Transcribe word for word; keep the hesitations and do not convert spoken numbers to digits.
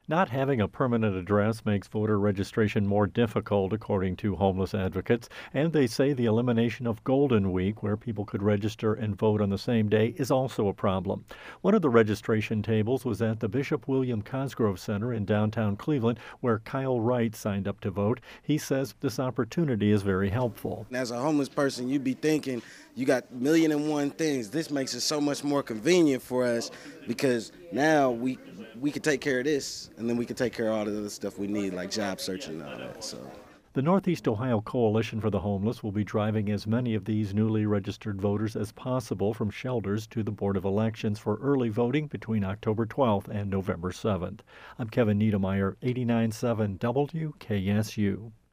Not having a permanent address makes voter registration more difficult, according to homeless advocates, and they say the elimination of Golden Week, where people could register and vote on the same day, is also a problem. One of the registration tables was at the Bishop William Cosgrove Center in downtown Cleveland, where Kyle Wright signed up to vote. He says this opportunity is very helpful. As a homeless person, you'd be thinking you got a million and one things. This makes it so much more convenient for us because now we we can take care of this, and then we can take care of all the other stuff we need, like job searching and all that. So. The Northeast Ohio Coalition for the Homeless will be driving as many of these newly registered voters as possible from shelters to the Board of Elections for early voting between October twelfth and November seventh. I'm Kevin Niedermeyer, eighty-nine point seven W K S U.